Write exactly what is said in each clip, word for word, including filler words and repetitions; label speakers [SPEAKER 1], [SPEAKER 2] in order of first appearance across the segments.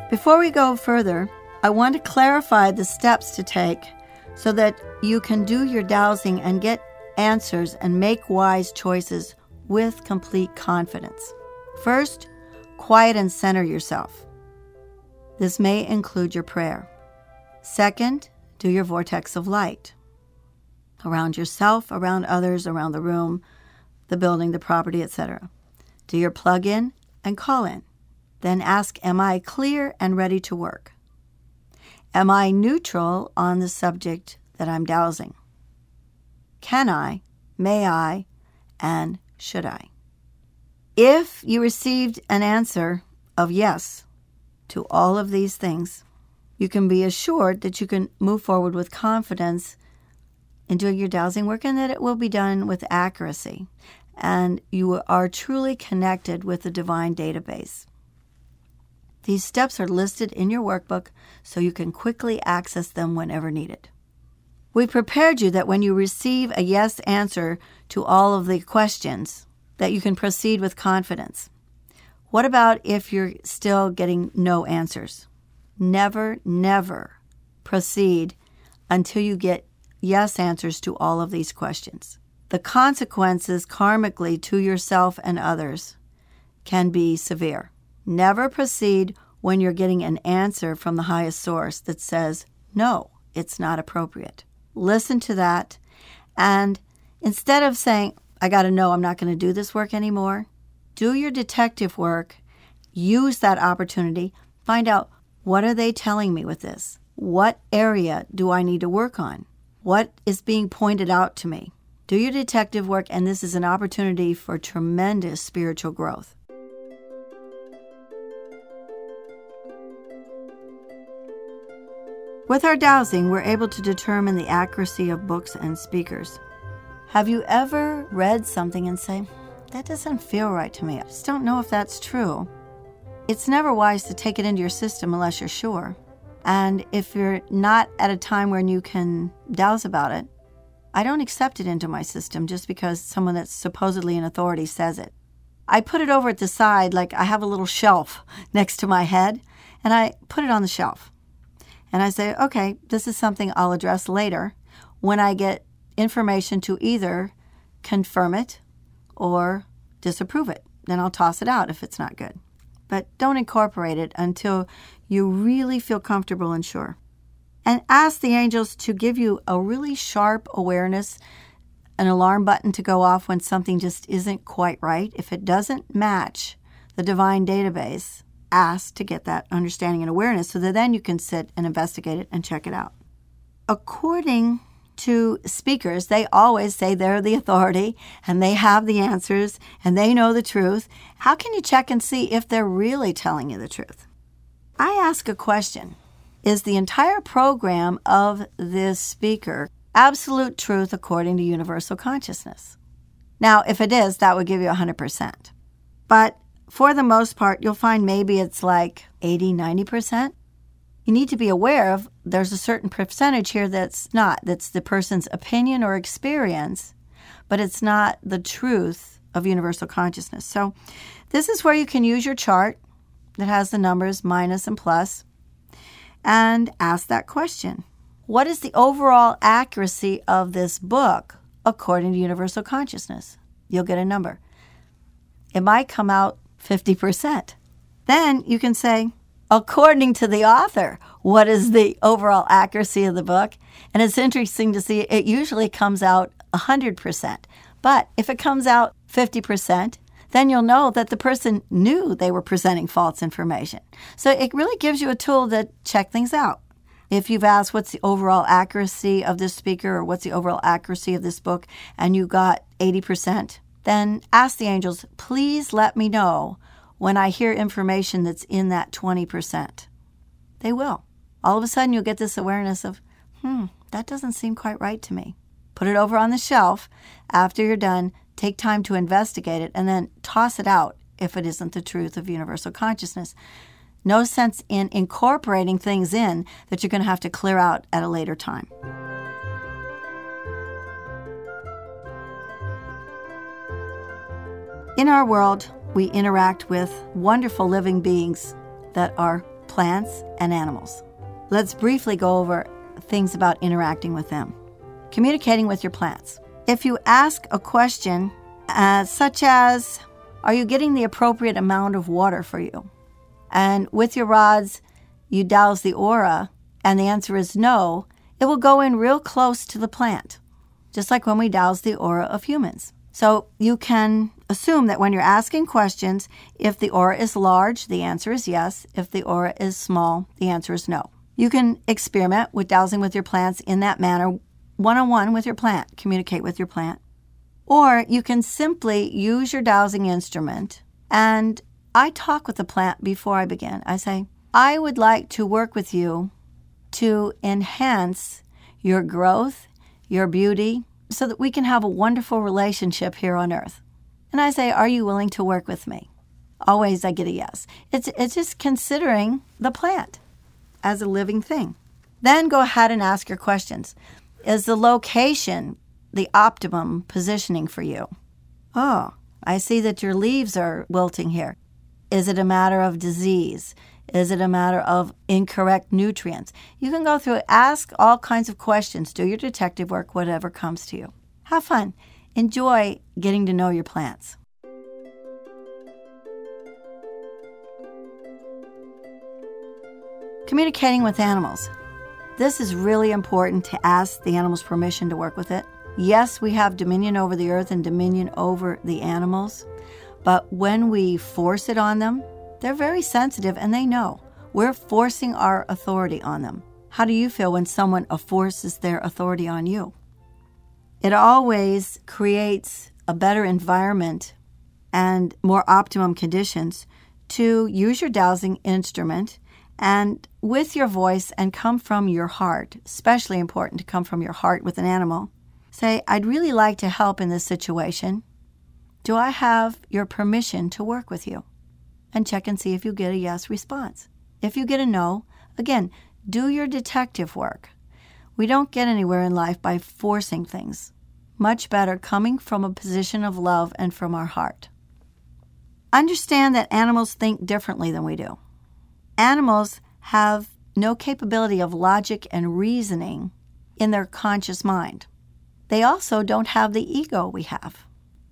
[SPEAKER 1] Before we go further, I want to clarify the steps to take so that you can do your dowsing and get answers and make wise choices with complete confidence. First, quiet and center yourself. This may include your prayer. Second, do your vortex of light around yourself, around others, around the room, the building, the property, et cetera. Do your plug-in and call-in. Then ask, am I clear and ready to work? Am I neutral on the subject that I'm dowsing? Can I, may I, and should I? If you received an answer of yes to all of these things, you can be assured that you can move forward with confidence in doing your dowsing work and that it will be done with accuracy. And you are truly connected with the divine database. These steps are listed in your workbook so you can quickly access them whenever needed. We prepared you that when you receive a yes answer to all of the questions, that you can proceed with confidence. What about if you're still getting no answers? Never, never proceed until you get yes answers to all of these questions. The consequences karmically to yourself and others can be severe. Never proceed when you're getting an answer from the highest source that says, no, it's not appropriate. Listen to that, and instead of saying, I got to know I'm not going to do this work anymore, do your detective work, use that opportunity, find out, what are they telling me with this? What area do I need to work on? What is being pointed out to me? Do your detective work, and this is an opportunity for tremendous spiritual growth. With our dowsing, we're able to determine the accuracy of books and speakers. Have you ever read something and say, that doesn't feel right to me. I just don't know if that's true. It's never wise to take it into your system unless you're sure. And if you're not at a time when you can douse about it, I don't accept it into my system just because someone that's supposedly in authority says it. I put it over at the side, like I have a little shelf next to my head, and I put it on the shelf. And I say, okay, this is something I'll address later when I get information to either confirm it or disapprove it. Then I'll toss it out if it's not good. But don't incorporate it until you really feel comfortable and sure. And ask the angels to give you a really sharp awareness, an alarm button to go off when something just isn't quite right. If it doesn't match the divine database, ask to get that understanding and awareness so that then you can sit and investigate it and check it out. According to speakers, they always say they're the authority and they have the answers and they know the truth. How can you check and see if they're really telling you the truth? I ask a question. Is the entire program of this speaker absolute truth according to universal consciousness? Now, if it is, that would give you one hundred percent. But for the most part, you'll find maybe it's like eighty, ninety percent. You need to be aware of there's a certain percentage here that's not. That's the person's opinion or experience, but it's not the truth of universal consciousness. So this is where you can use your chart that has the numbers minus and plus and ask that question. What is the overall accuracy of this book according to universal consciousness? You'll get a number. It might come out fifty percent. Then you can say, according to the author, what is the overall accuracy of the book? And it's interesting to see it usually comes out one hundred percent. But if it comes out fifty percent, then you'll know that the person knew they were presenting false information. So it really gives you a tool to check things out. If you've asked what's the overall accuracy of this speaker or what's the overall accuracy of this book and you got eighty percent, then ask the angels, please let me know when I hear information that's in that twenty percent. They will. All of a sudden you'll get this awareness of, hmm, that doesn't seem quite right to me. Put it over on the shelf. After you're done, take time to investigate it and then toss it out if it isn't the truth of universal consciousness. No sense in incorporating things in that you're going to have to clear out at a later time. In our world, we interact with wonderful living beings that are plants and animals. Let's briefly go over things about interacting with them. Communicating with your plants. If you ask a question uh, such as, are you getting the appropriate amount of water for you? And with your rods, you douse the aura, and the answer is no, it will go in real close to the plant, just like when we douse the aura of humans. So you can assume that when you're asking questions, if the aura is large, the answer is yes. If the aura is small, the answer is no. You can experiment with dowsing with your plants in that manner, one-on-one with your plant, communicate with your plant. Or you can simply use your dowsing instrument, and I talk with the plant before I begin. I say, I would like to work with you to enhance your growth, your beauty, so that we can have a wonderful relationship here on earth. And I say, are you willing to work with me? Always I get a yes. It's, it's just considering the plant as a living thing. Then go ahead and ask your questions. Is the location the optimum positioning for you? Oh, I see that your leaves are wilting here. Is it a matter of disease? Is it a matter of incorrect nutrients? You can go through it, ask all kinds of questions, do your detective work, whatever comes to you. Have fun. Enjoy getting to know your plants. Communicating with animals. This is really important to ask the animals permission to work with it. Yes, we have dominion over the earth and dominion over the animals, but when we force it on them, they're very sensitive and they know. We're forcing our authority on them. How do you feel when someone forces their authority on you? It always creates a better environment and more optimum conditions to use your dowsing instrument and with your voice and come from your heart, especially important to come from your heart with an animal. Say, I'd really like to help in this situation. Do I have your permission to work with you? And check and see if you get a yes response. If you get a no, again, do your detective work. We don't get anywhere in life by forcing things. Much better coming from a position of love and from our heart. Understand that animals think differently than we do. Animals have no capability of logic and reasoning in their conscious mind. They also don't have the ego we have.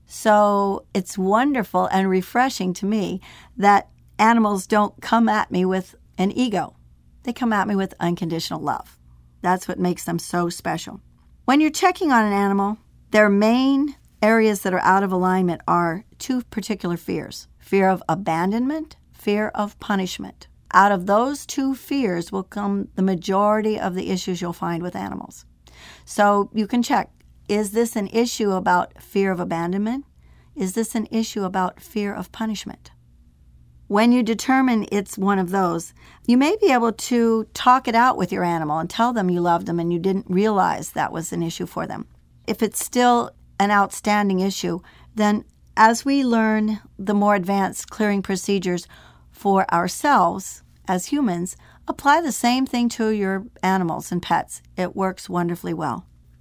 [SPEAKER 1] So it's wonderful and refreshing to me that animals don't come at me with an ego. They come at me with unconditional love. That's what makes them so special. When you're checking on an animal, their main areas that are out of alignment are two particular fears. Fear of abandonment, fear of punishment. Out of those two fears will come the majority of the issues you'll find with animals. So you can check. Is this an issue about fear of abandonment? Is this an issue about fear of punishment? When you determine it's one of those, you may be able to talk it out with your animal and tell them you love them and you didn't realize that was an issue for them. If it's still an outstanding issue, then as we learn the more advanced clearing procedures for ourselves as humans, apply the same thing to your animals and pets. It works wonderfully well.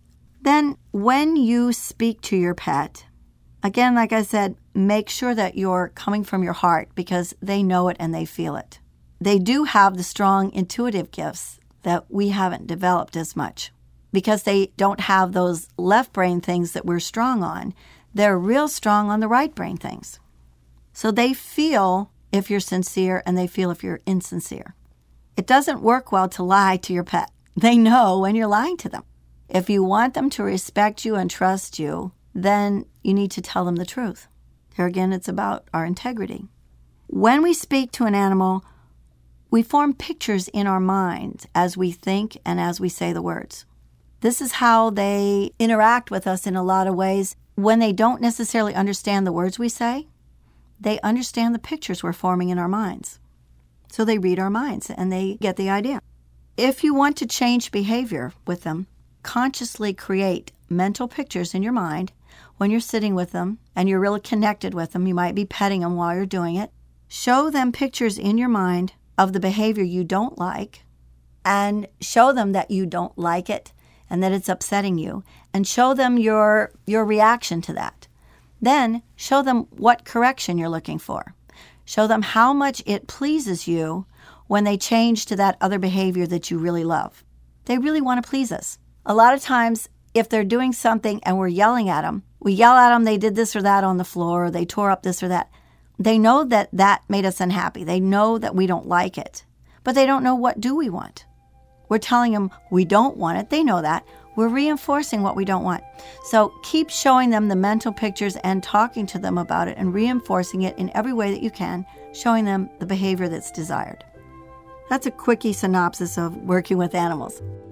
[SPEAKER 1] Then when you speak to your pet, again, like I said, make sure that you're coming from your heart because they know it and they feel it. They do have the strong intuitive gifts that we haven't developed as much because they don't have those left brain things that we're strong on. They're real strong on the right brain things. So they feel if you're sincere and they feel if you're insincere. It doesn't work well to lie to your pet. They know when you're lying to them. If you want them to respect you and trust you, then you need to tell them the truth. Here again, it's about our integrity. When we speak to an animal, we form pictures in our mind as we think and as we say the words. This is how they interact with us in a lot of ways. When they don't necessarily understand the words we say, they understand the pictures we're forming in our minds. So they read our minds and they get the idea. If you want to change behavior with them, consciously create mental pictures in your mind when you're sitting with them and you're really connected with them. You might be petting them while you're doing it. Show them pictures in your mind of the behavior you don't like and show them that you don't like it and that it's upsetting you and show them your your reaction to that. Then show them what correction you're looking for. Show them how much it pleases you when they change to that other behavior that you really love. They really want to please us. A lot of times, if they're doing something and we're yelling at them, we yell at them, they did this or that on the floor, or they tore up this or that. They know that that made us unhappy. They know that we don't like it, but they don't know what do we want. We're telling them we don't want it. They know that. We're reinforcing what we don't want. So keep showing them the mental pictures and talking to them about it and reinforcing it in every way that you can, showing them the behavior that's desired. That's a quickie synopsis of working with animals.